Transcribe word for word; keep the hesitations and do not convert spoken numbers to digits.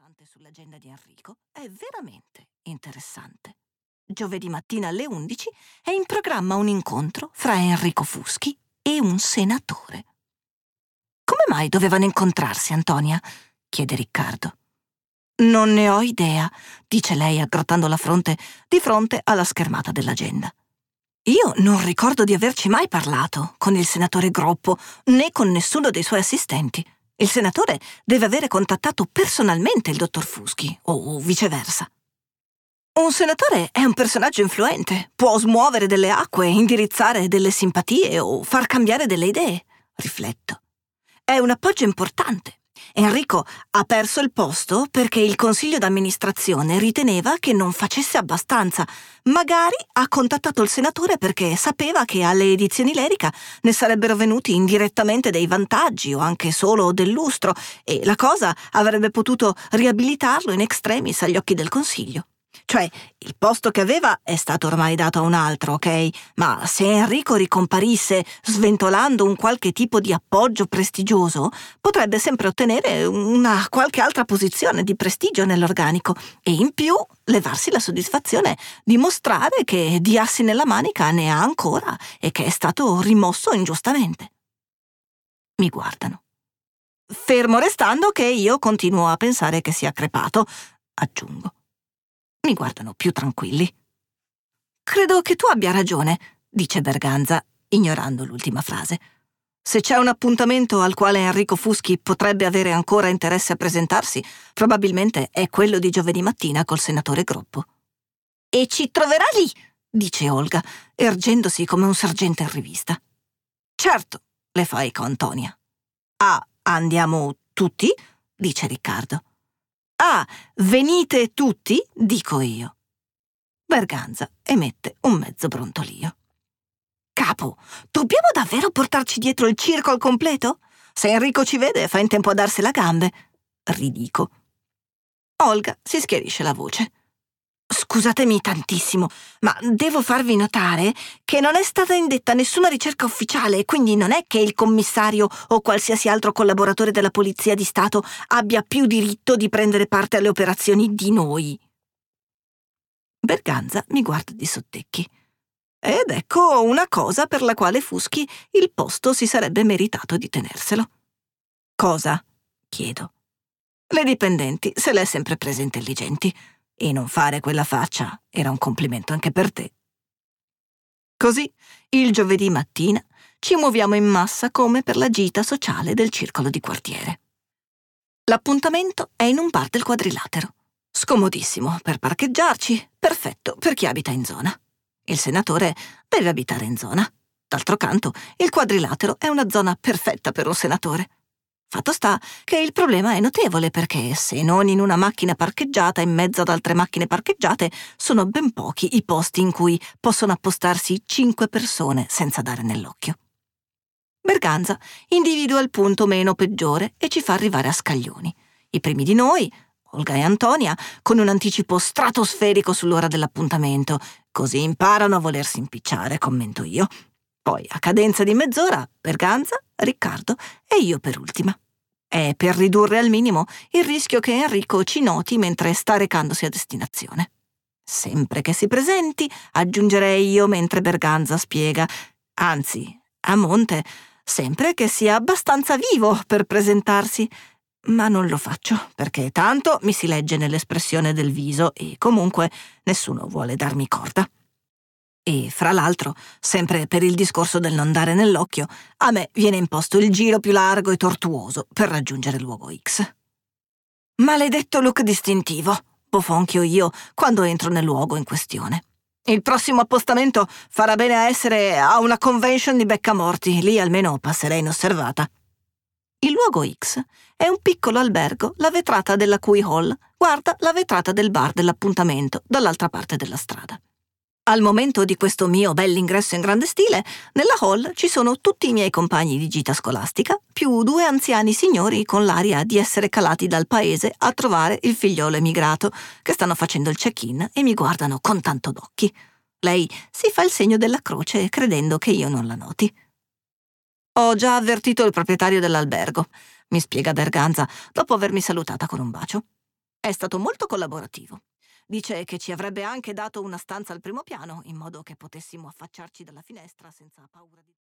importante sull'agenda di Enrico è veramente interessante. Giovedì mattina alle undici è in programma un incontro fra Enrico Fuschi e un senatore. Come mai dovevano incontrarsi, Antonia? Chiede Riccardo. Non ne ho idea, dice lei aggrottando la fronte di fronte alla schermata dell'agenda. Io non ricordo di averci mai parlato con il senatore Groppo né con nessuno dei suoi assistenti. Il senatore deve avere contattato personalmente il dottor Fuschi o viceversa. Un senatore è un personaggio influente, può smuovere delle acque, indirizzare delle simpatie o far cambiare delle idee. Rifletto. È un appoggio importante. Enrico ha perso il posto perché il consiglio d'amministrazione riteneva che non facesse abbastanza. Magari ha contattato il senatore perché sapeva che alle edizioni Lerica ne sarebbero venuti indirettamente dei vantaggi o anche solo del lustro e la cosa avrebbe potuto riabilitarlo in extremis agli occhi del consiglio. Cioè, il posto che aveva è stato ormai dato a un altro, ok? Ma se Enrico ricomparisse sventolando un qualche tipo di appoggio prestigioso, potrebbe sempre ottenere una qualche altra posizione di prestigio nell'organico e in più levarsi la soddisfazione di mostrare che di assi nella manica ne ha ancora e che è stato rimosso ingiustamente. Mi guardano. Fermo restando che io continuo a pensare che sia crepato, aggiungo. Mi guardano più tranquilli. Credo che tu abbia ragione, dice Berganza, ignorando l'ultima frase. Se c'è un appuntamento al quale Enrico Fuschi potrebbe avere ancora interesse a presentarsi, probabilmente è quello di giovedì mattina col senatore Groppo. E ci troverà lì, dice Olga, ergendosi come un sergente in rivista. Certo, le fa eco Antonia. Ah, andiamo tutti? Dice Riccardo. Ah, venite tutti? Dico io. Berganza emette un mezzo brontolio. Capo, dobbiamo davvero portarci dietro il circo al completo? Se Enrico ci vede, fa in tempo a darsela a gambe. Ridico. Olga si schiarisce la voce. Scusatemi tantissimo, ma devo farvi notare che non è stata indetta nessuna ricerca ufficiale e quindi non è che il commissario o qualsiasi altro collaboratore della Polizia di Stato abbia più diritto di prendere parte alle operazioni di noi. Berganza mi guarda di sottecchi. Ed ecco una cosa per la quale Fuschi il posto si sarebbe meritato di tenerselo. Cosa? Chiedo. Le dipendenti se le è sempre prese intelligenti. E non fare quella faccia era un complimento anche per te. Così, il giovedì mattina, ci muoviamo in massa come per la gita sociale del circolo di quartiere. L'appuntamento è in un bar del Quadrilatero. Scomodissimo per parcheggiarci, perfetto per chi abita in zona. Il senatore deve abitare in zona. D'altro canto, il Quadrilatero è una zona perfetta per un senatore. Fatto sta che il problema è notevole perché, se non in una macchina parcheggiata in mezzo ad altre macchine parcheggiate, sono ben pochi i posti in cui possono appostarsi cinque persone senza dare nell'occhio. Berganza individua il punto meno peggiore e ci fa arrivare a scaglioni. I primi di noi, Olga e Antonia, con un anticipo stratosferico sull'ora dell'appuntamento. Così imparano a volersi impicciare, commento io. Poi, a cadenza di mezz'ora, Berganza, Riccardo e io per ultima. È per ridurre al minimo il rischio che Enrico ci noti mentre sta recandosi a destinazione. Sempre che si presenti, aggiungerei io mentre Berganza spiega. Anzi, a monte, sempre che sia abbastanza vivo per presentarsi. Ma non lo faccio, perché tanto mi si legge nell'espressione del viso e comunque nessuno vuole darmi corda. E, fra l'altro, sempre per il discorso del non dare nell'occhio, a me viene imposto il giro più largo e tortuoso per raggiungere il luogo X. Maledetto look distintivo, bofonchio io quando entro nel luogo in questione. Il prossimo appostamento farà bene a essere a una convention di beccamorti, lì almeno passerei inosservata. Il luogo X è un piccolo albergo, la vetrata della cui hall guarda la vetrata del bar dell'appuntamento dall'altra parte della strada. Al momento di questo mio bell'ingresso in grande stile, nella hall ci sono tutti i miei compagni di gita scolastica, più due anziani signori con l'aria di essere calati dal paese a trovare il figliolo emigrato, che stanno facendo il check-in e mi guardano con tanto d'occhi. Lei si fa il segno della croce credendo che io non la noti. Ho già avvertito il proprietario dell'albergo, mi spiega Berganza, dopo avermi salutata con un bacio. È stato molto collaborativo. Dice che ci avrebbe anche dato una stanza al primo piano, in modo che potessimo affacciarci dalla finestra senza paura di...